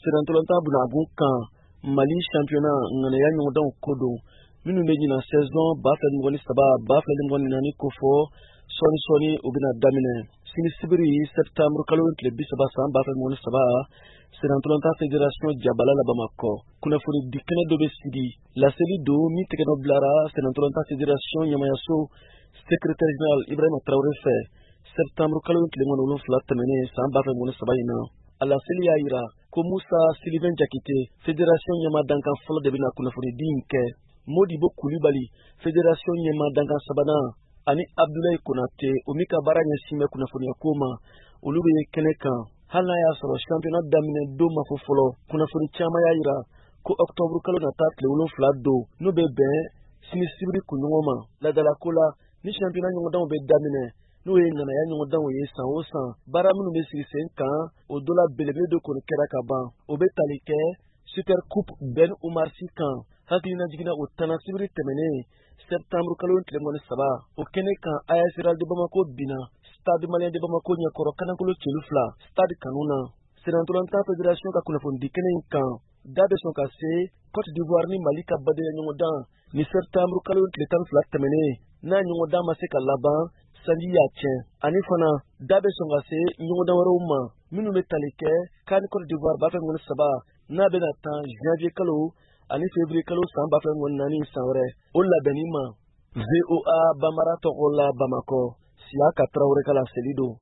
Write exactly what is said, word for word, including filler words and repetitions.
Serantolanta bunagun kan Mali championnat ngana ya ɲɔgɔndanw ko don minnu bɛ ɲina saison ba fila ni mugan ni saba ba fila ni mugan ni naani ko fɔ sɔɔni sɔɔni u bɛna daminɛ sini sibiri septembre kalo tile bi saba san ba fila ni mugan ni saba Serantolanta fédération jabala la Bamakɔ kunnafoni di kɛnɛ dɔ bɛ sigi laseli don min tɛgɛnɔ bilara Serantolanta fédération ɲamayaso secrétaire général Ibrahima Traoré fɛ septembre kalo tile mugan ni wolonwula tɛmɛnen san ba fila ni mugan ni saba in na. A la seli y'a yira ko Musa Sylvain Jakite fédération ɲɛma dankan fɔlɔ de bɛna kunnafoni di in kɛ. Modibo Kulibali fédération ɲɛma dankan sabanan ani Abdoulaye Konate o min ka baara ɲɛsin bɛ kunnafoniya ko ma olu bɛ kɛnɛ kan. Hali n'a y'a sɔrɔ championnat daminɛ don ma fɔ fɔlɔ kunnafoni caman y'a yira ko octobre kalo nata tile wolonwula don n'o bɛ bɛn sini sibiri kunɲɔgɔn ma. Ladalako la ni championnat ɲɔgɔndanw bɛ daminɛ n'o ye ŋanaya ɲɔgɔndanw ye san o san baara minnu bɛ sigi sen kan o dɔ la belebele dɔ kɔni kɛra ka ban o bɛ tali kɛ super coupe Ben Umar Sy kan hakilina jiginna o tana sibiri tɛmɛnen septembre kalo tile mugan ni saba o kɛnɛ kan A S Real de Bamako bina Stade Malien de Bamako ɲɛkɔrɔ kanakolo celu fila Stade Kanu na. Serantolanta fédération ka kunnafoni di kɛnɛ in kan da bɛ sɔn ka se Côte d'Ivoire ni Mali ka badenya ɲɔgɔndan ni septembre kalo tile tan ni fila tɛmɛnen n'a ɲɔgɔndan ma se ka laban sanji y'a tiɲɛ ani fana da bɛ sɔn ka se ɲɔgɔndan wɛrɛw ma minnu bɛ tali kɛ kan Côte d'Ivoire ba fila ni mugan ni saba n'a bɛna tan janvier kalo ani février kalo san ba fila ni mugan ni naani san wɛrɛ o labɛnni ma. V O A Bambara tɔgɔ la Bamakɔ Siaka Traoré ka laseli don.